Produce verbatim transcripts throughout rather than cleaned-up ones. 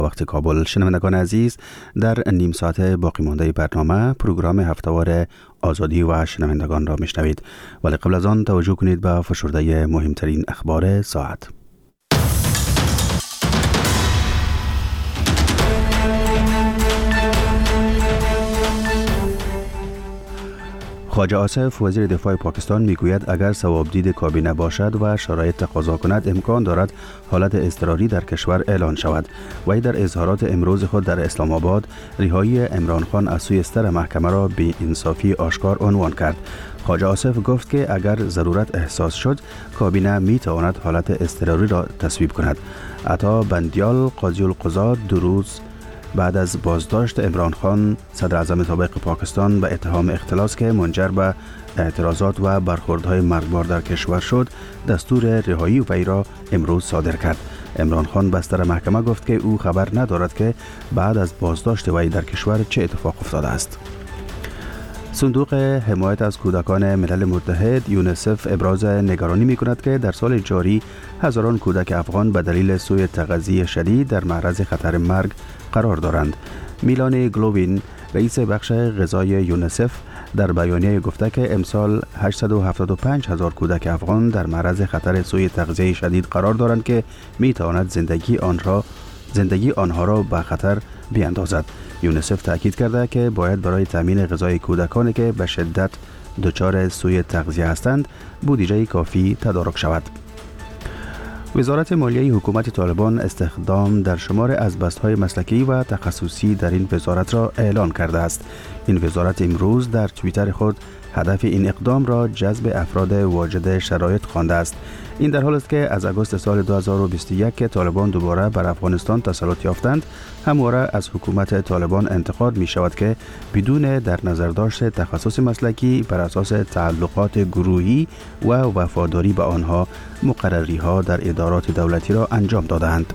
وقت کابل. شنوندگان عزیز، در نیم ساعت باقی مانده برنامه پروگرام هفته‌وار آزادی و شنوندگان را میشنوید، ولی قبل از آن توجه کنید به فشرده مهمترین اخبار ساعت. خواجه آصف وزیر دفاع پاکستان میگوید اگر ثوابدید کابینه باشد و شرایط تقاضا کند امکان دارد حالت اضطراری در کشور اعلان شود. وی در اظهارات امروز خود در اسلام آباد رهایی عمران خان از سوی استر محکمه را بی انصافی آشکار عنوان کرد. خواجه آصف گفت که اگر ضرورت احساس شد کابینه می تواند حالت اضطراری را تصویب کند. عطا بندیال قاضی القضات دو روز بعد از بازداشت عمران خان صدر اعظم سابق پاکستان به اتهام اختلاس که منجر به اعتراضات و برخوردهای مرگبار در کشور شد دستور رهایی وی را امروز صادر کرد. عمران خان بستر محکمه گفت که او خبر ندارد که بعد از بازداشت وی در کشور چه اتفاق افتاده است. صندوق حمایت از کودکان ملل متحد یونیسف ابراز نگرانی می کند که در سال جاری هزاران کودک افغان به دلیل سوء تغذیه شدید در معرض خطر مرگ قرار دارند. میلان گلوبین رئیس بخش غذای یونیسف در بیانیه گفته که امسال هشتصد و هفتاد و پنج هزار کودک افغان در معرض خطر سوء تغذیه شدید قرار دارند که می تواند زندگی آنها زندگی آنها را به خطر بیاندازد. یونیسف تاکید کرده که باید برای تامین غذای کودکانی که به شدت دچار سوء تغذیه هستند بودجه کافی تدارک شود. وزارت مالیه حکومت طالبان استخدام در شمار از بست‌های مسلکی و تخصصی در این وزارت را اعلان کرده است. این وزارت امروز در توییتر خود هدف این اقدام را جذب افراد واجد شرایط خوانده است. این در حالی است که از آگوست سال دو هزار و بیست و یک که طالبان دوباره بر افغانستان تسلط یافتند، همواره از حکومت طالبان انتقاد می شود که بدون در نظر داشت تخصص مسلکی بر اساس تعلقات گروهی و وفاداری به آنها مقرری ها در ادارات دولتی را انجام دادند.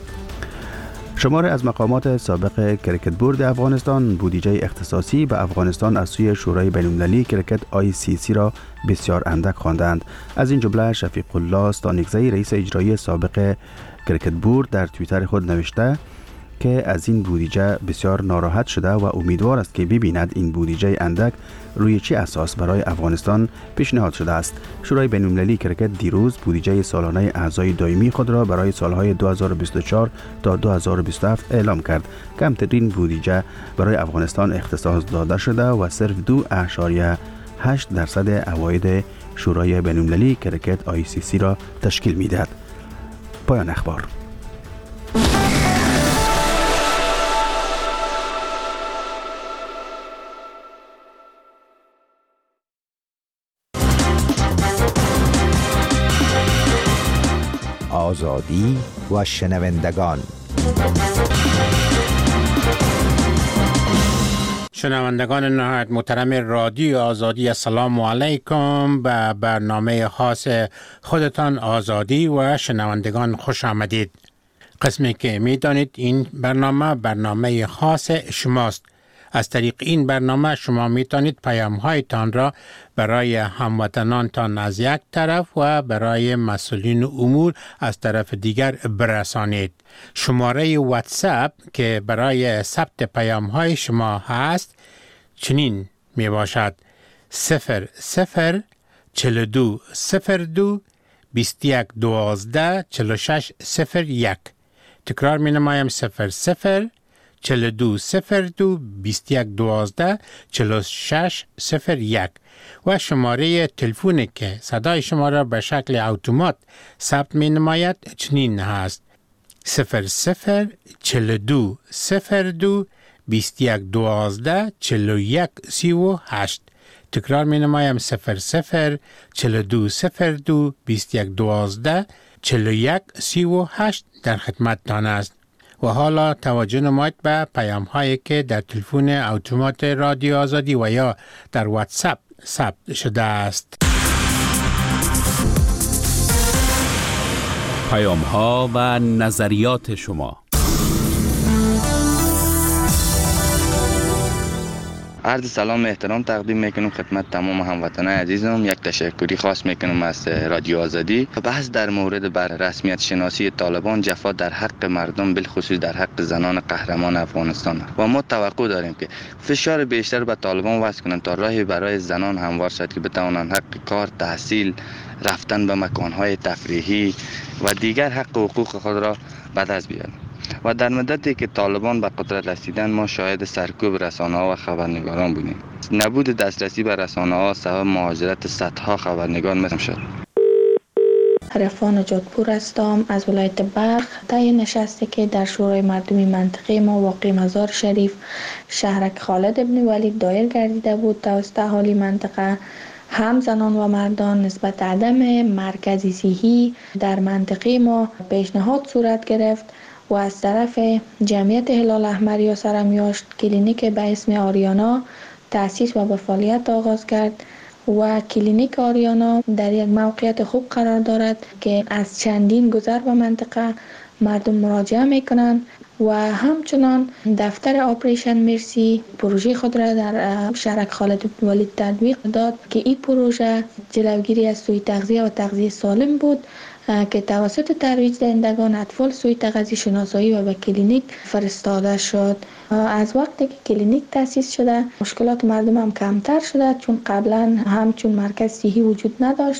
شمار از مقامات سابق کرکت بورد افغانستان بودجه اختصاصی به افغانستان از سوی شورای بین‌المللی کرکت آی سی سی را بسیار اندک خواندند. از این جمله شفیق الله ستانکزی رئیس اجرایی سابق کرکت بورد در توییتر خود نوشته که از این بودجه بسیار ناراحت شده و امیدوار است که ببیند این بودجه اندک روی چه اساس برای افغانستان پیشنهاد شده است. شورای بین‌المللی کرکت دیروز بودجه سالانه اعضای دائمی خود را برای سالهای دو هزار و بیست و چهار تا دو هزار و بیست و هفت اعلام کرد. کمترین بودجه برای افغانستان اختصاص داده شده و صرف دو اعشاریه هشت درصد عواید شورای بین‌المللی کرکت آی سی سی را تشکیل می‌دهد. پایان اخبار. آزادی و شنوندگان. شنوندگان نهایت محترم رادیو آزادی، السلام علیکم. به برنامه خاص خودتان آزادی و شنوندگان خوش آمدید. قسمی که می دانید این برنامه برنامه خاص شماست. از طریق این برنامه شما می توانید پیام هایتان را برای هموطنانتان از یک طرف و برای مسئولین امور از طرف دیگر برسانید. شماره واتساپ که برای ثبت پیام های شما هست چنین می باشد: صفر صفر چهل و دو صفر دو بیست و یک دوازده چهل و شش صفر یک. تکرار می نمایم: صفر صفر چهل و دو صفر دو بیست و یک دوازده چهل و شش صفر یک. و شماره تلفنی که صدای شما را به شکل اتومات ثبت می نماید چنین هست: صفر صفر چهل و دو صفر دو بیست و یک دوازده چهل و یک سی و هشت. تکرار می نمایم: صفر صفر چهل و دو صفر دو بیست و یک دوازده چهل و یک سی و هشت در خدمت تان است. و حالا توجه نمایید به پیام هایی که در تلفن اتومات رادیو آزادی و یا در واتساپ ثبت شده است. پیام ها و نظریات شما. عرض سلام احترام تقدیم میکنم خدمت تمام هموطنان عزیزم. یک تشکری خاص میکنم از رادیو آزادی. بحث در مورد بر رسمیت شناسی طالبان جفا در حق مردم، بالخصوص در حق زنان قهرمان افغانستان و ما توقع داریم که فشار بیشتر به طالبان وضع کنند تا راهی برای زنان هموار شد که بتوانند حق کار، تحصیل، رفتن به مکانهای تفریحی و دیگر حق و حقوق خود را به دست بیارند. و در مدتی که طالبان به قدرت رسیدن ما شاهد سرکوب رسانه‌ها و خبرنگاران بودیم. نبود دسترسی به رسانه‌ها سبب مهاجرت صدها خبرنگار مثل شد. عرفان جادپور هستم از ولایت بلخ. طی نشستی که در شورای مردمی منطقه ما واقع مزار شریف شهرک خالد ابن ولید دایر گردیده بود توسط اهالی منطقه، هم زنان و مردان نسبت عدم مرکزی صحی در منطقه ما پیشنهاد صورت گرفت و از طرف جمعیت هلال احمر یا سرمیاشت کلینیک به اسم آریانا تأسیس و به فعالیت آغاز کرد و کلینیک آریانا در یک موقعیت خوب قرار دارد که از چندین گذر به منطقه مردم مراجعه میکنند و همچنان دفتر آپریشن مرسی پروژه خود را در شهرک خالد بن ولید تطبیق داد که این پروژه جلوگیری از سوء تغذیه و تغذیه سالم بود که توسط ترویج دهندگان اطفال سوء تغذیه شناسایی و به کلینیک فرستاده شد. از وقتی که کلینیک تأسیس شده مشکلات مردم هم کمتر شده، چون قبلا همچون مرکز صحی وجود نداشت.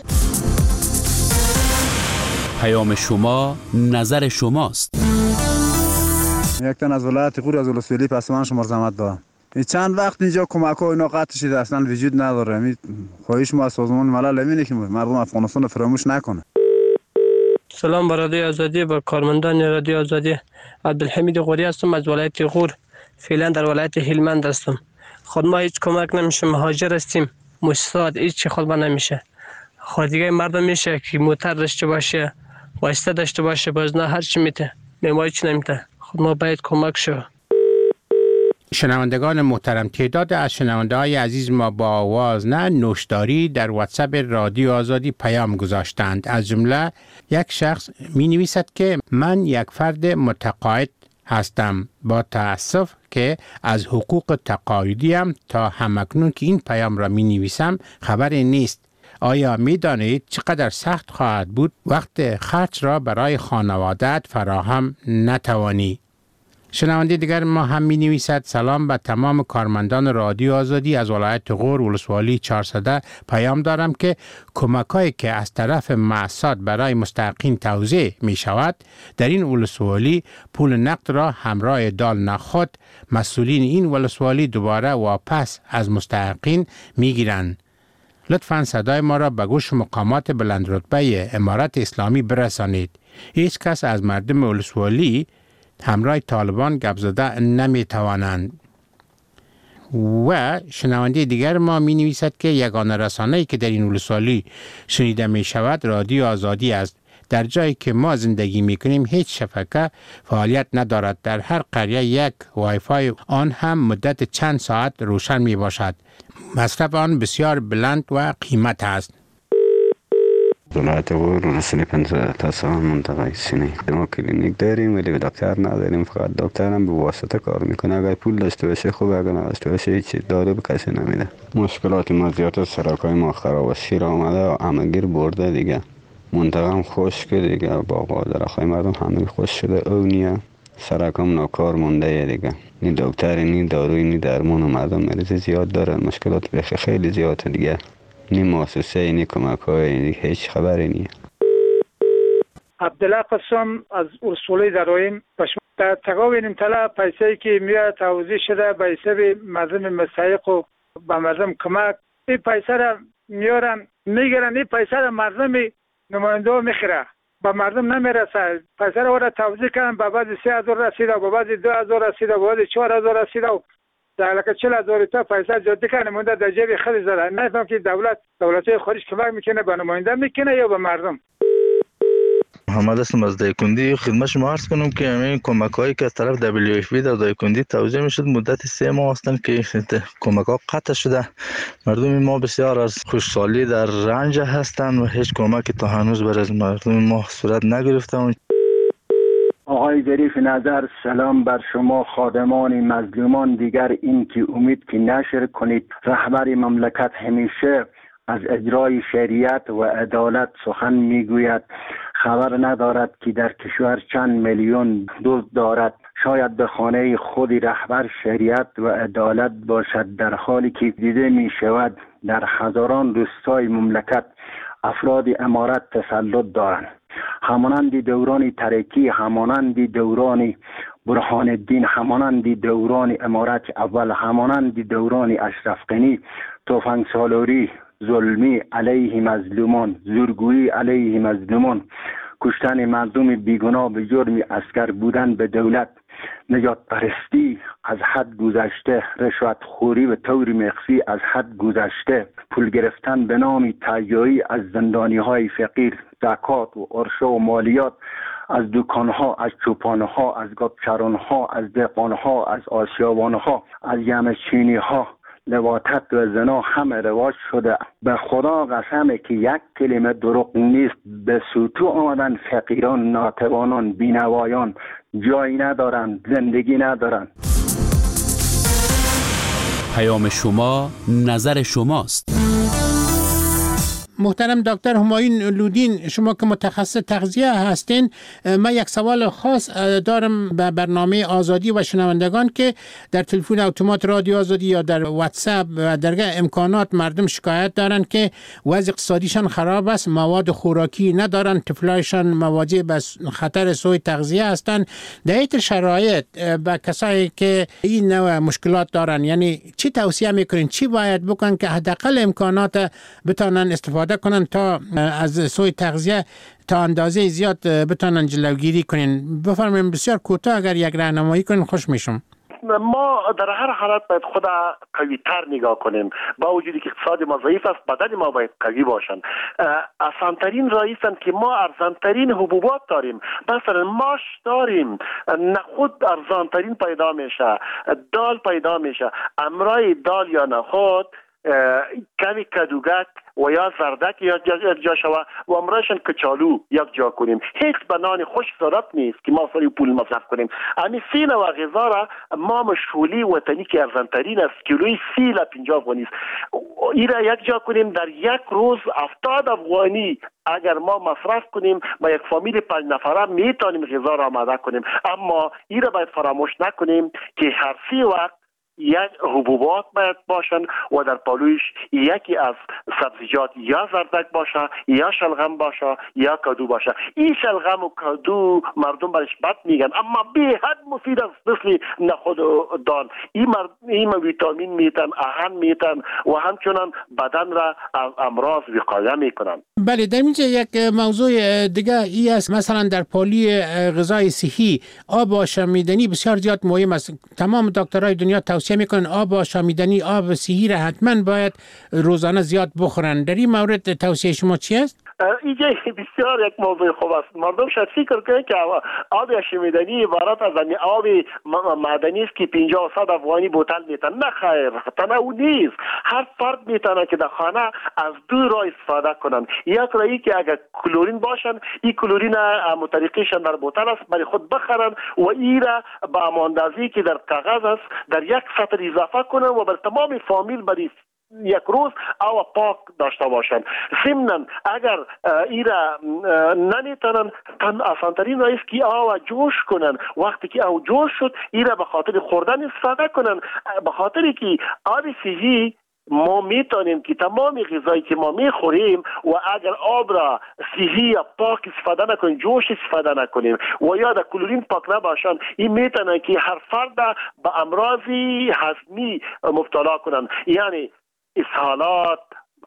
پیام شما نظر شماست. یک تن از ولایت غور از ولسوالی پسمان شما زحمت دارم. چند وقت اینجا کمک ها اینا قطع شده، اصلا وجود نداره. می خواهش ما از سازمان ملل اینه که مردم افغانستان رو فراموش نکنه. سلام بر رادیو آزادی، با کارمندان رادیو آزادی. عبدالحمید غوری هستم از ولایت غور. فعلا در ولایت هلمند هستم. خود ما هیچ کمک نمیشه، مهاجر هستیم. مستعد هیچ خود ما نمیشه. خود دیگه مردم میشه که موتر داشته باشه، واسطه داشته باشه، باز نه هر چی میته. ما هیچ نمیته. خود ما باید کمک شو. شنوندگان محترم، تعداد از شنونده های عزیز ما با آواز نه نوشداری در واتساپ رادیو آزادی پیام گذاشتند. از جمله یک شخص می نویسد که من یک فرد متقاعد هستم، با تأسف که از حقوق تقاعدیم تا همکنون که این پیام را می نویسم خبری نیست. آیا می دانید چقدر سخت خواهد بود وقت خرج را برای خانوادت فراهم نتوانی؟ شنونده دیگر ما هم می نویسد سلام به تمام کارمندان رادیو آزادی از ولایت غور ولسوالی چهارصد پیام دارم که کمکایی که از طرف مؤسسات برای مستحقین توزیع می شود در این ولسوالی پول نقد را همراه دال نخود مسئولین این ولسوالی دوباره واپس از مستحقین می گیرند. لطفاً صدای ما را به گوش مقامات بلند رتبه امارت اسلامی برسانید. هیچ کس از مردم ولسوالی همراه طالبان گپ زده نمی توانند. و شنونده دیگر ما می نویسد که یگانه رسانه‌ای که در این ولسوالی شنیده می شود رادیو آزادی است. در جایی که ما زندگی می کنیم هیچ شبکه فعالیت ندارد. در هر قریه یک وای فای آن هم مدت چند ساعت روشن می باشد. مصرف آن بسیار بلند و قیمت است. ولایت غور ولسوالی پنجاه تا سال منطقه سینه. ما کلینیک داریم ولی دکتر نداریم، فقط دکتر هم به واسطه کار میکنه. اگر پول داشته باشه خوب، اگر نداشته باشه هیچ دارو به کسی نمیده. مشکلات ما زیاد است، سرکای ما خراب است، شیر آمده همگیر برده دیگه. منطقه هم خشک دیگه، باغ و درختای مردم همه خشک شده، او نیه. سرکام ناکار مونده دیگه. نی دکتر نی داروی نی درمان و مردم مریض زیاد دارن، مشکلات بخی خیلی زیاده دیگه. نی مؤسسه نی کمک های هیچ خبری نیه. عبدالله قسم از ولسوالی درایم. در تقاوین امتلا پیسایی که میاد توزیع شده به حساب مردم مستحق و به مردم کمک، این پیسه را میارن میگیرن، این پیسه را مردم نماینده ها میخیره، به مردم نمیرسه. پیسه را وارد توزیع کردن، به بعضی سه هزار رسیده، به بعضی دو هزار رسیده، به بعضی چهار هزار رسیده و در لکه چهل هزار تا پیسه جاده کنه مونده در جیب خیلی زده. نفهم که دولت دولت‌های خارج کمک میکنه به نماینده میکنه یا به مردم. محمد هستم از دایکندی. خدمت شما عرض کنم که همین کمک هایی که از طرف دبلیو اف پی در دایکندی توزیع میشد مدت سه ماه هستند که کمک ها قطع شده. مردم ما بسیار از خوشحالی در رنج هستند و هیچ کمکی تا هنوز برای مردم ما صورت نگرفته. آقای ظریف نظر، سلام بر شما خادمان مظلومان. دیگر این که امید که نشر کنید. رهبر مملکت همیشه از اجرای شریعت و عدالت سخن میگوید. خبر ندارد که در کشور چند میلیون دزد دارد. شاید به خانه خود رهبر شریعت و عدالت باشد، در حالی که دیده می شود در هزاران روستای مملکت افراد امارت تسلط دارند. همانند دوران ترکی، همانند دوران برهان الدین، همانند دوران امارت اول، همانند دوران اشرف غنی، تفنگ سالاری، ظلمی علیه مظلومان، زورگویی علیه مظلومان، کشتن مردم بیگناه به جرم اسکر بودن به دولت، نجات پرستی از حد گذشته، رشوت خوری به طور مخفی از حد گذشته، پول گرفتن به نام تهیایی از زندانی های فقیر، زکات و عرشه و مالیات از دکان ها، از چوپان ها، از گابچران ها، از دهقان ها، از آسیابان ها، از یمچینی ها، لواطت و زنا همه رواج شده. به خدا قسمه که یک کلمه دروغ نیست. به سوتو آمدن فقیران، ناتوانان، بینوایان، جایی ندارن، زندگی ندارن. پیام شما نظر شماست. محترم دکتر همایون لودین، شما که متخصص تغذیه هستین، من یک سوال خاص دارم به برنامه آزادی و شنوندگان که در تلفن اتومات رادیو آزادی یا در واتساپ و درگاه امکانات مردم شکایت دارن که وضع اقتصادیشان خراب است، مواد خوراکی ندارن، طفلایشان مواجه به خطر سوء تغذیه هستند. در این شرایط به کسایی که این نوع مشکلات دارن، یعنی چی توصیه میکنین، چی باید بکنن که حداقل امکانات بتونن استفاده کنن تا از سوء تغذیه تا اندازه زیاد بتونن جلوگیری کنین؟ بفرمایید بسیار کوتاه اگر یک راهنمایی کنین خوش میشم. ما در هر حالت باید خود قوی تر نگاه کنیم. با وجودی که اقتصاد ما ضعیف است، بدن ما باید قوی باشن. آسانترین رایستن که ما ارزانترین حبوبات داریم. مثلا ماش داریم، نخود ارزانترین پیدا میشه، دال پیدا میشه. امرای دال یا نخود کمی کدوگک و یا زردک یک جا شوه و امرایشان کچالو یک جا کنیم. هیچ بنان خوش ضرورت نیست که ما سری پول مصرف کنیم. امی سی نوع غذا را ما مشغولی وطنی که ارزانترین است، کیلوی سی لا پنجاه افغانی است، این را یک جا کنیم. در یک روز هفتاد افغانی اگر ما مصرف کنیم با یک فامیل پنج نفره میتونیم غذا را آماده کنیم. اما این را باید فراموش نکنیم که هر سی وقت یک حبوبات باید باشن و در پالویش یکی از سبزیجات یا زردک باشه یا شلغم باشه یا کدو باشه. این شلغم و کدو مردم برش بد میگن اما به حد مفید است، مثل نخود و دال. این مرد این ویتامین میتن، اهن میتن و همچنان بدن را از امراض وقایه میکنن. بله، در اینجا یک موضوع دیگه ای است، مثلا در پالی غذای صحی آب آشامیدنی بسیار زیاد مهم است. تمام دکترای دنیا توصیه میکنن آب آشامیدنی، آب صحی را حتما باید روزانه زیاد بخورن. در این مورد توصیه شما چی است؟ اینجا بسیار یک موضوع خوب است. مردم شاید فکر کنه که آب آشامیدنی عبارت از آب معدنی است که پنجاه و صد افغانی بوتل میتن. نه خیر، تنها او نیست. هر فرد میتونه که در خانه از دو راه استفاده کنن. یک راهی که اگر کلورین باشن، این کلورین مطریقیشان در بوتل است برای خود بخرن و این را با اماندازی که در کاغذ است در یک سطر اضافه کنن و بر تمام فامیل برای یک روز او پاک داشته باشند. ضمناً اگر ایرا نمیتونن، تن آسانترین راه است که او جوش کنن. وقتی که او جوش شد ایرا به خاطر خوردن استفاده کنن، به خاطری که آب صحی ما میتونیم که تمام غذایی که ما میخوریم و اگر آب را صحی یا پاک استفاده نکنیم، جوش استفاده نکنیم و یا در کلورین پاک نباشن، این میتونه که هر فرد به امراضی هضمی مبتلا کنن، یعنی اسهالات،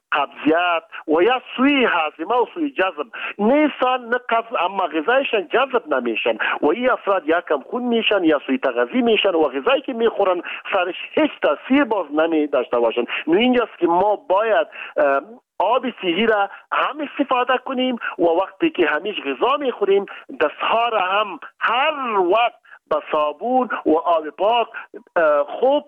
قبضیت و یا سوی هاضمه و سوی جذب. نیستان نه قبض اما غذایشان جذب نمیشن و این افراد یا کم خون میشن یا سوی تغذی میشن و غذایی که میخورن سرش هیچ تاثیر باز نمی داشته باشن. نو اینجاست که ما باید آب صحی را هم استفاده کنیم و وقتی که همیش غذا میخوریم دستها را هم هر وقت با صابون و آب پاک خوب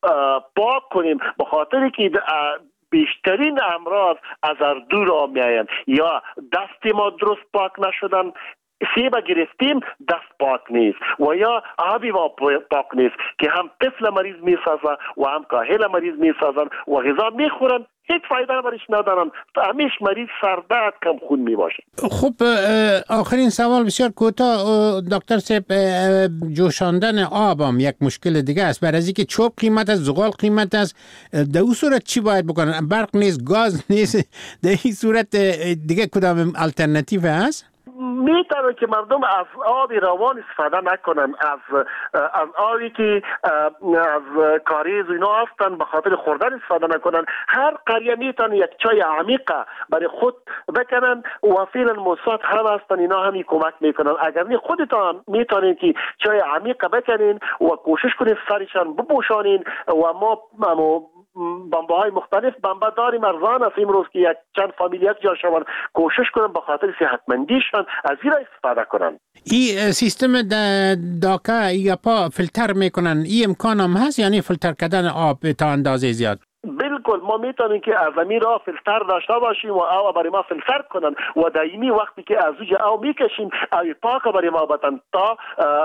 پاک کنیم، به خاطر که بیشترین امراض از اردو را می آیند. یا دست ما درست پاک نشدن، سیب گرفتیم دست پاک نیست و یا آبی ما پاک نیست که هم طفل مریض میسازن و هم کاهل مریض میسازن و غذا میخورن هیچ فایده برش ندارن، همیش مریض سردرد کم خون می باشه. خب آخرین سوال بسیار کوتاه دکتر صاحب، جوشاندن آب هم یک مشکل دیگه است. برای اینکه چوب قیمت است، زغال قیمت است، در اون صورت چی باید بکنن؟ برق نیست، گاز نیست، در این صورت دیگه کدام الटरनेटिव هست؟ میتونه که مردم از آب روان استفاده نکنن، از از آبی که از کاریز اینا هستن به خاطر خوردن استفاده نکنن. هر قریه میتونه یک چای عمیقه برای خود بکنن و فعلا موساد هم هستن، اینا همی کمک میکنن. اگر نه خودتان میتونین که چای عمیقه بکنین و کوشش کنین سرشان بپوشانین و ما بمبه های مختلف بمبه داریم ارزان است امروز که یک چند فامیل یک جا شوند، کوشش کنن به خاطر صحتمندیشان از این استفاده کنن. این سیستم داکا یا پا فیلتر میکنن، این امکان هم هست یعنی فیلتر کردن آب تا اندازه زیاد؟ بالکل ما میتونیم که از زمین را فیلتر داشته باشیم و آب برای ما فیلتر کنن و دائمی وقتی که از اوج آب میکشیم آب پاک برای ما بدن تا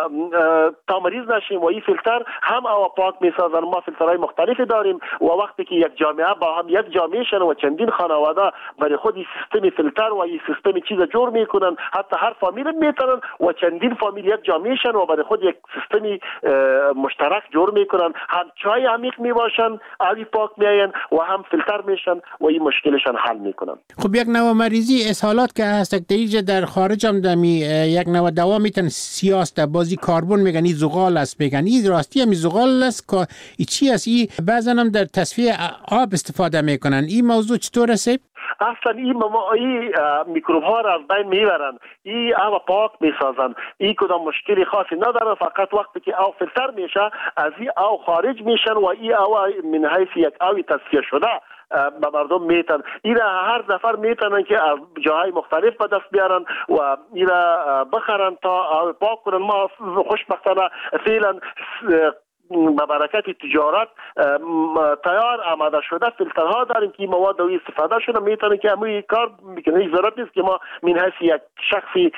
تا مریض نشیم و این فیلتر هم آب پاک میسازن. ما فیلترهای مختلفی داریم و وقتی که یک جامعه با هم یک جامعه شن و چندین خانواده برای خود این سیستم فیلتر و این سیستم چیز جور میکنن، حتی هر فامیل میتونن و چندین فامیل یک جامعه شن و برای خود یک سیستم مشترک جور میکنن، هم چای عمیق میباشن، آب پاک و هم فیلتر میشن و این مشکلشان حل میکنن. خب یک نوع مریضی اسهالات که هست دیگه در خارج هم دمی یک نوع دوا میتن سیاست بازی کربن میگن این زغال است، میگن این راستی هم زغال است که این چی است؟ این بعضن هم در تصفیه آب استفاده میکنن. این موضوع چطور است؟ اصلا این مما این میکروب ها را از بین میبرن، این آب پاک میسازن، این کدام مشکلی خاصی نداره، فقط وقتی که آب فیلتر میشه از این آب خارج میشن و این آب من حیث یک آب تصفیه شده به مردم میتن. اینا هر نفر میتونن که از جاهای مختلف به دست بیارن و اینا بخرن تا آب پاک کنن. ما خوشبختانه فعلا با برکت تجارت تیار آماده شده فیلترها داریم که مواد دوی استفاده شده میتونه که همین کار میکنه. هیچ ضرورت نیست که ما من حیث یک شخصی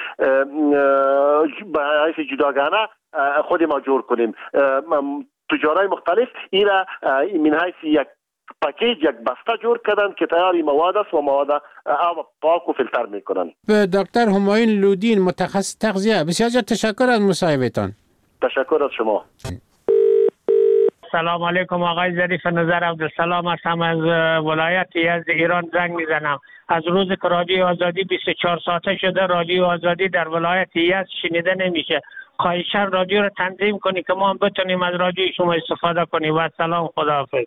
به حیث جداگانه خود ما جور کنیم. تجارای مختلف اینا من حیث یک پاکیج یک بسته جور کردن که تیاری مواد است و مواد آب پاک و فیلتر میکنن. دکتر همایون لودین متخصص تغذیه، بسیار تشکر از مصاحبتان. تشکر از شما. سلام علیکم آقای ظریف نظر عبدالسلام هستم از ولایت یزد ایران زنگ میزنم. از روز که رادیو آزادی بیست و چهار ساعته شده رادیو آزادی در ولایت یزد شنیده نمیشه. خواهشاً رادیو رو تنظیم کنی که ما هم بتونیم از رادیو شما استفاده کنیم. و سلام، خداحافظ.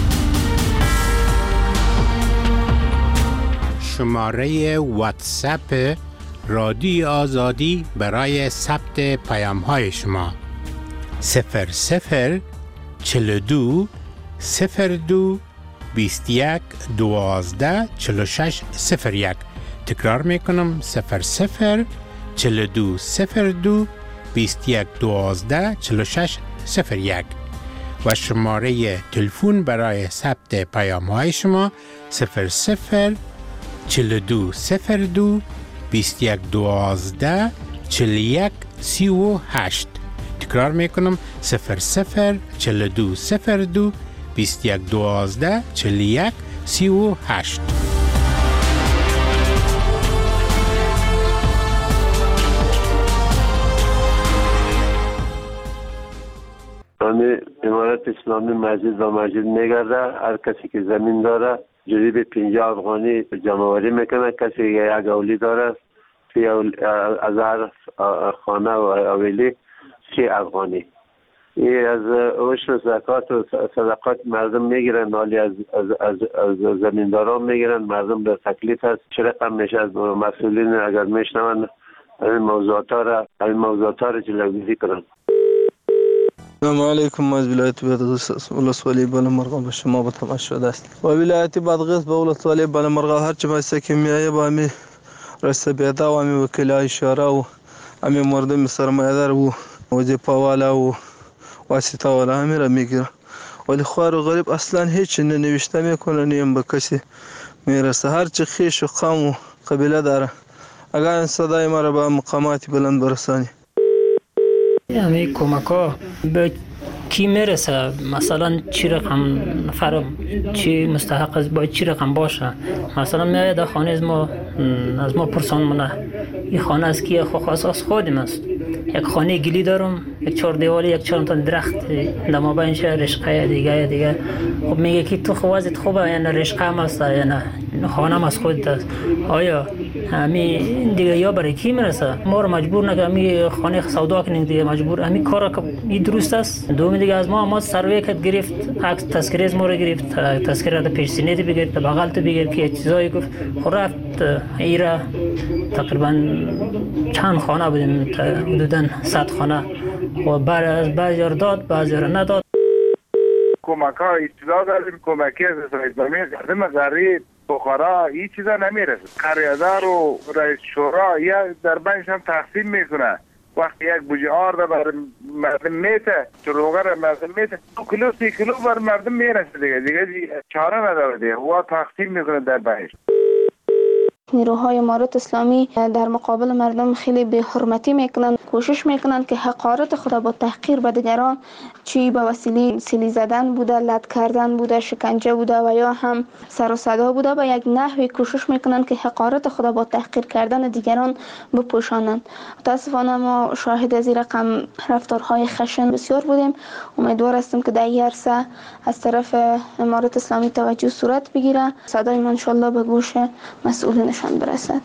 شماره واتساپ رادیو آزادی برای ثبت پیام های شما صفر صفر چهل و دو صفر دو بیست و یک دوازده چهل و شش صفر یک. تکرار میکنم صفر صفر چهل و دو صفر دو بیست و یک دوازده چهل و شش صفر یک و شماره تلفن برای ثبت پیام های شما صفر صفر چهل و دو صفر دو بیست و یک دوازده چهل و یک سی و هشت. تکرار میکنم صفر صفر چهل و دو صفر دو بیست و یک دوازده چهل و یک سی و هشت. نام امارت اسلامی مسجد و مسجد میگرده. هر کسی که زمین داره جوری به پنجاه افغانی جمعوری میکنه. کسی که یک اولی داره از هر خانه و اولی سی افغانی. این از عشر زکات و صدقات مردم میگیرن، حالی از از از, از زمینداران میگیرن. مردم به تکلیف است چه رقم میشه از مسئولین اگر میشنون این موضوعات را این موضوعات را جلوگیری کنن. السلام علیکم. از ولایت بادغیس ولسوالی بالامرغ به شما به تماس شده است. و ولایت بادغیس به ولسوالی بالامرغ هر چه باشه که میایه با می رسته بیدا و می وکیلای شورا و امی مردم سرمایه‌دار و وظیفه والا و واسطه والا همین را میگیره، ولی خوار و غریب اصلا هیچ ننوشته میکنه، نیم به کسی میرسه. هر چه خیش و قوم و قبیله داره اگر این صدای ما را به مقامات بلند برسانی. همه کمک ها به کی میرسه؟ مثلا چی رقم نفر چی مستحق است، باید چی رقم باشه؟ مثلا میاد در خانه از ما از ما پرسان منه این خانه از کیه؟ خو خاص از خودم است. یک خانه گلی دارم، یک چهار دیوالی، یک چهار تا درخت در مابینش رشقه دیگه دیگه. خب میگه که تو خوازت خوبه یا نه رشقه هم است یا نه خانه هم از خودت است. آیا همین دیگه یا برای کی میرسه؟ ما رو مجبور نکنه می خانه سودا کنیم دیگه، مجبور همین کارا که این درست است. دوم دیگه از ما ما سروی کت گرفت، عکس تذکره از ما رو گرفت، تذکره در پیش سینه دی بگیر، بغل تو بگیر که چیزایی گفت. خب رفت ایرا تقریبا چند خانه بودیم، حدوداً صد خانه و بعد از بعضی رو داد بعضی رو نداد. کمک ها ابتدا داریم، کمکی از اسلامی قدم غریب بخارا این چیزا نمیرسه. قریادار و رئیس شورا یا در بینش هم تقسیم میکنه. وقتی یک بوجه آرد بر مردم میته، چروغه مردم میته، دو کیلو سی کیلو بر مردم میرسه دیگه دیگه چاره نداره دیگه و تقسیم میکنه در بینش. نیروهای امارات اسلامی در مقابل مردم خیلی به حرمتی میکنن، کوشش میکنن که حقارت خود با تحقیر به دیگران، چی به وسیله سیلی زدن بوده، لط کردن بوده، شکنجه بوده و یا هم سر و صدا بوده، به یک نحوی کوشش میکنن که حقارت خود با تحقیر کردن دیگران بپوشانند. متاسفانه ما شاهد از این رقم رفتارهای خشن بسیار بودیم. امیدوار هستیم که در این عرصه از طرف امارات اسلامی توجه صورت بگیره، صدای ما ان شاء الله به گوش مسئولینشان برسد.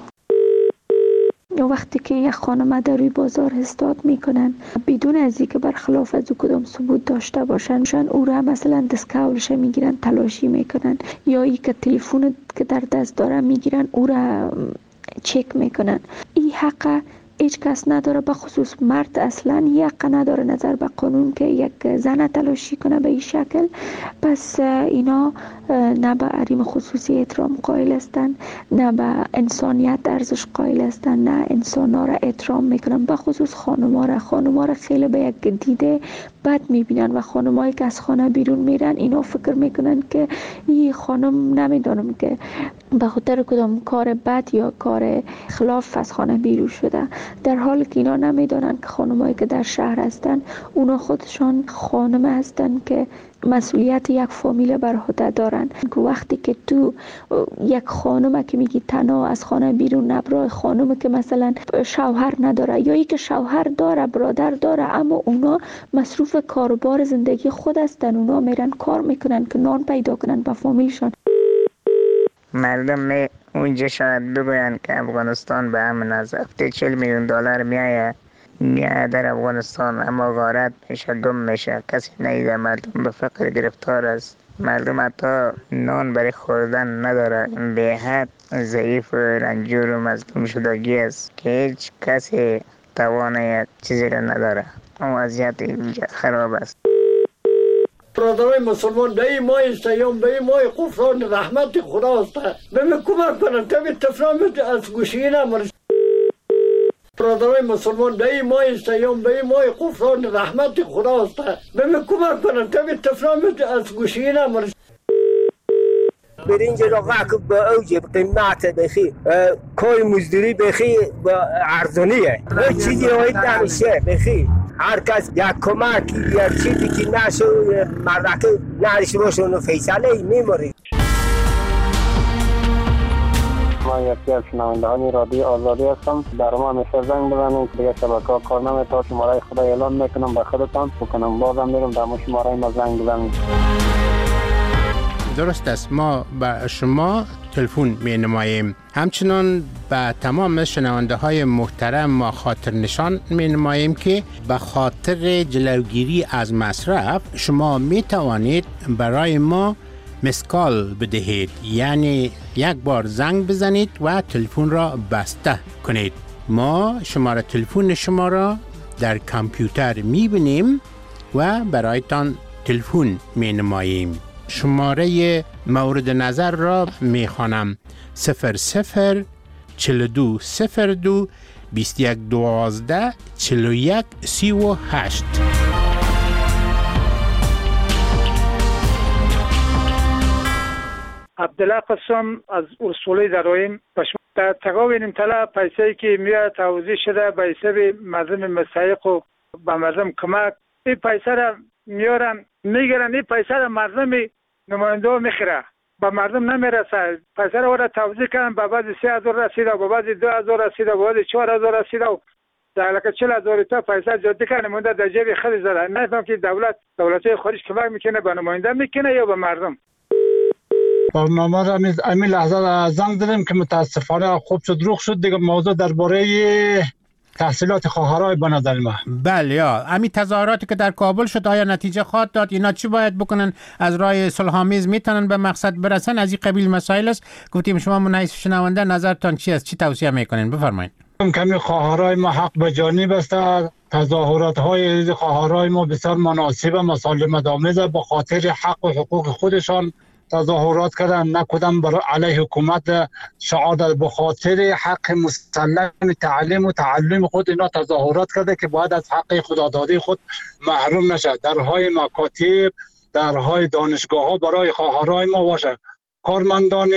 وقتی که یک خانم در روی بازار استاد میکنن بدون از اینکه برخلاف از او کدام ثبوت داشته باشن، شان او را مثلا دستکولش میگیرن تلاشی میکنن، یا ای که تلفن که در دست داره میگیرن او را چک میکنن. این حق هیچ کس نداره، به خصوص مرد اصلا یک نداره نظر به قانون که یک زن تلاشی کنه به این شکل. پس اینا نه به حریم خصوصی احترام قائل هستن، نه به انسانیت ارزش قائل هستن، نه انسانا را احترام میکنن، به خصوص خانما را خانما را خیلی به یک دیده بد میبینن و خانمایی که از خانه بیرون میرن اینا فکر میکنن که این خانم نمیدونم که به خاطر کدام کار بد یا کار خلاف از خانه بیرون شده، در حالی که اینا نمیدونن که خانمایی که در شهر هستن اونا خودشان خانم هستن که مسئولیت یک فامیل بر عهده دارن. که وقتی که تو یک خانم که میگی تنها از خانه بیرون نبره، خانم که مثلا شوهر نداره یا ای که شوهر داره برادر داره اما اونا مصروف کاروبار زندگی خود هستن، اونا میرن کار میکنن که نان پیدا کنن با فامیلشان. مردم می اونجا شاید بگوین که افغانستان به امن است. هفته چهل میلیون دلار میایه میایه در افغانستان اما غارت میشه، گم میشه، کسی نیده. مردم به فقر گرفتار است، مردم حتی نان برای خوردن نداره، به حد ضعیف و رنجور و مظلوم شدگی است که هیچ کسی توانه چیزی را نداره. اما وضعیت اینجا خراب است. برادرای مسلمان به این ماه سیام، به این ماه غفران رحمت خداست، به من کمک کنن تا به تفرامت از گوشی نمرس. برادرای مسلمان به این ماه سیام، به این ماه غفران رحمت خداست، به من کمک کنن تا به تفرامت از گوشی نمرس. برنج را غاک با اوج قیمت بخی کوی مزدوری بخی با ارزانیه، هیچ چیزی روید نمیشه بخی. هر کس یک کمک یک چیزی که نشو مردکه نرشته باشه اونو فیصله میموری. ما یکی از شنوندگان رادیو آزادی هستم. در ما همیشه زنگ بزنید، دیگه شبکه ها کار نمیتونه. شماره خدا اعلام میکنم به خودتان بکنم، بازم میرم در ما شماره ما زنگ بزنید. درست است، ما به شما تلفن می نماییم. همچنان به تمام شنونده های محترم ما خاطر نشان می نماییم که به خاطر جلوگیری از مصرف شما می توانید برای ما مسکال بدهید، یعنی یک بار زنگ بزنید و تلفن را بسته کنید. ما شماره تلفن شما را در کامپیوتر می بینیم و برایتان تلفن می نماییم. شماره مورد نظر را می خوانم: صفر صفر چهل و دو صفر دو بیست و یک دوازده چهل و یک سی و هشت. عبدالله قسم از اصولی درایم به شما در تقابل طلا پیسه که میاد توزیع شده به حساب مردم مستحق و به مردم کمک، این پیسه را میارن میگیرن، این پیسه را مردم نماینده میخوره، به مردم نمیرسه. پیسه را ورا توزیع کردن، به بعضی سه هزار رسیده، به بعضی دو هزار رسیده، به بعضی چهار هزار رسیده و در لکه چهل هزار تا پیسه جدی کنه مونده در جیب خود زده. نفهم که دولت دولت‌های خارج کمک میکنه به نماینده میکنه یا به مردم. برنامه را امی لحظه زنگ دادیم که متاسفانه خوب شد روخ شد دیگه. موضوع درباره تحصیلات خواهرای به نظر ما. بله، یا امی تظاهراتی که در کابل شد آیا نتیجه خواهد داد؟ اینا چی باید بکنن؟ از راه صلح‌آمیز میتونن به مقصد برسن؟ از این قبیل مسائل است. گفتیم شما منعیس شنونده نظرتان چی است؟ چی توصیه میکنین؟ بفرمایید. کمی خواهرای ما حق به جانب است. تظاهرات های خواهرای ما بسیار مناسب و مسالمت آمیز به خاطر حق و حقوق خودشان تظاهرات کردن، نه کدام برای علیه حکومت شعار داد. به خاطر حق مسلم تعلیم و تعلم خود اینا تظاهرات کرده که باید از حق خدادادی خود محروم نشد. درهای مکاتب، درهای دانشگاه ها برای خواهرای ما باشه. کارمندان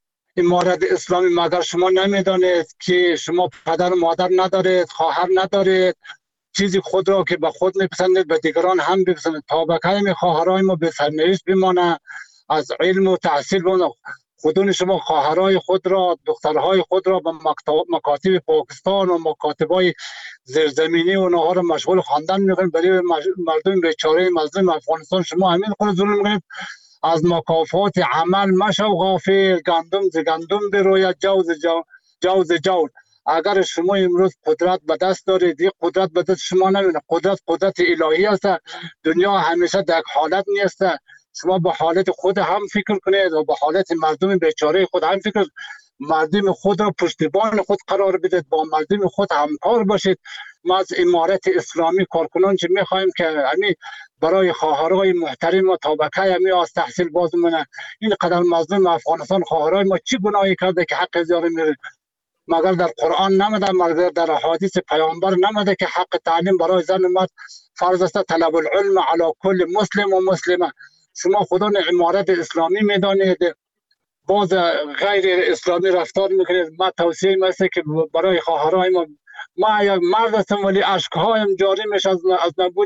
امارت اسلامی، مگر شما نمیدانید که شما پدر و مادر ندارید، خواهر ندارید، چیزی خود را که به خود میپسندید به دیگران هم بپسندید تا به کلمه خواهرای ما به سرنوشت بمانه، از علم و تحصیل بمانه. خودون شما خواهرای خود را، دخترهای خود را به مکاتب پاکستان و مکاتبای زیرزمینی و اونها را مشغول خواندن میکنید. برای مردم بیچاره مظلوم افغانستان شما همین خود ظلم میکنید. از مکافات عمل مشو غافل، گندم ز گندم بروید، جو ز جو جو ز جو. اگر شما امروز قدرت به دست دارید، این قدرت به دست شما نمیاد. قدرت قدرت الهی است. دنیا همیشه در حالت نیست. شما به حالت خود هم فکر کنید و به حالت مردم بیچاره خود هم فکر. مردم خود را پشتیبان خود قرار بدید، با مردم خود همکار باشید. ما از امارت اسلامی کارکنان چه میخوایم که همین برای خواهرای محترم و طبقه همی از تحصیل باز مونه. این قدر مظلوم افغانستان خواهرای ما چی گناهی کرده که حق زیاره میره؟ مگر در قرآن نمده، مگر در حدیث پیامبر نمده که حق تعلیم برای زن و مرد فرض است؟ طلب العلم علی کل مسلم و مسلمه. شما خودان امارت اسلامی میدانید، باز غیر اسلامی رفتار میکنید. ما توصیه است که برای خواهرای ما، ما یک مرد هستم ولی اشکهایم جاری میشه از از نبود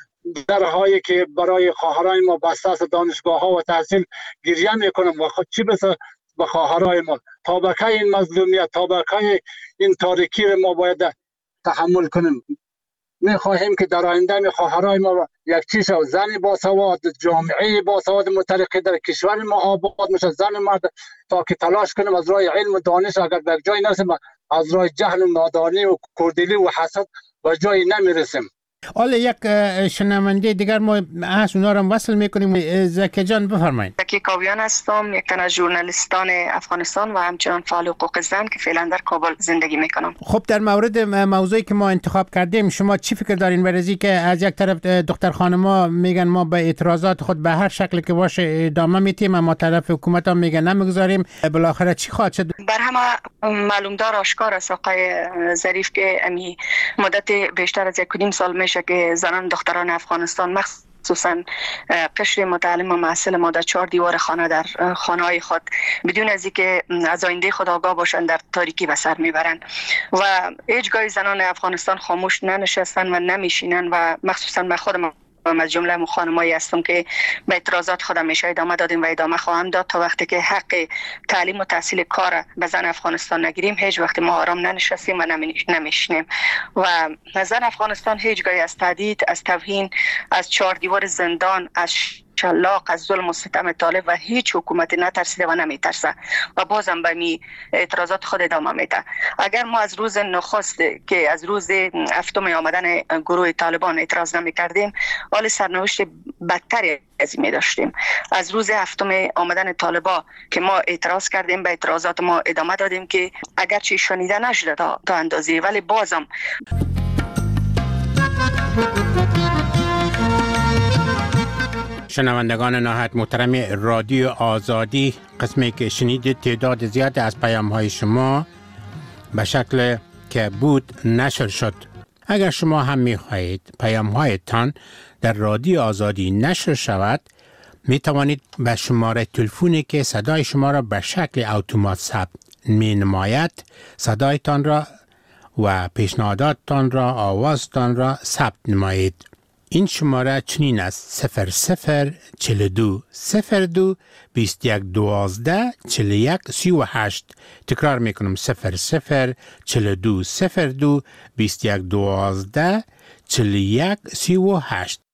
درهایی که برای خواهرای ما بسته است. دانشگاه ها و تحصیل گریه میکنم و خود چی بسه به خواهرای ما. طبقه این مظلومیت، طبقه این تاریکی ما باید تحمل کنیم. میخواهیم که در آینده می خواهرای ما یک چیز زن باسواد، جامعه باسواد مترقی در کشور ما آباد میشه. زن مرد تا که تلاش کنیم از راه علم و دانش، اگر به جای نرسیم از راه جهل و نادانی و کردلی و حسد به جای نمیرسیم. حالا یک شنونده دیگر ما از اونا رو وصل میکنیم. زکی جان بفرمایید. زکی کاویان هستم، یک تن از ژورنالیستان افغانستان و همچنان فعال حقوق زن که فعلا در کابل زندگی میکنم. خب در مورد موضوعی که ما انتخاب کردیم شما چی فکر دارین؟ برای که از یک طرف دختر خانما میگن ما به اعتراضات خود به هر شکل که باشه ادامه میتیم، اما طرف حکومت هم میگن نمیگذاریم. بالاخره چی خواهد شد؟ بر همه معلوم دار آشکار است آقای ظریف که امی مدت بیشتر از یک و نیم سال میشه که زنان دختران افغانستان مخصوصا قشر متعلم و محصل ما در چهار دیوار خانه در خانه های خود بدون از اینکه از آینده خود آگاه باشند در تاریکی به سر میبرند و هیچگاه زنان افغانستان خاموش ننشستن و نمیشینن و مخصوصا من خودم از جمله خانمایی هستم که به اعتراضات خودم میشه ادامه دادیم و ادامه خواهم داد تا وقتی که حق تعلیم و تحصیل کار به زن افغانستان نگیریم. هیچ وقت ما آرام ننشستیم و نمیشنیم و زن افغانستان هیچگاه از تهدید، از توهین، از چهار دیوار زندان، از شلاق، از ظلم و ستم طالب و هیچ حکومتی نترسیده و نمیترسه و بازم به می اعتراضات خود ادامه میده. اگر ما از روز نخست که از روز هفتم آمدن گروه طالبان اعتراض نمی کردیم، حال سرنوشت بدتری از این می داشتیم. از روز هفتم آمدن طالبان که ما اعتراض کردیم، به اعتراضات ما ادامه دادیم که اگرچه شنیده نشده تا, تا اندازی، ولی بازم شنوندگان نهایت محترم رادیو آزادی، قسمی که شنیدید تعداد زیاد از پیام های شما به شکل که بود نشر شد. اگر شما هم می خواهید پیام هایتان در رادیو آزادی نشر شود، می توانید به شماره تلفنی که صدای شما را به شکل اتومات ثبت می نماید صدایتان را و پیشنهاداتتان را آوازتان را ثبت نمایید. این شماره چنین است: صفر صفر چهل دو صفر دو بیست یک دوازده چهل یک سی و هشت. تکرار میکنم: صفر صفر چهل دو صفر دو بیست یک دوازده چهل یک سی و هشت.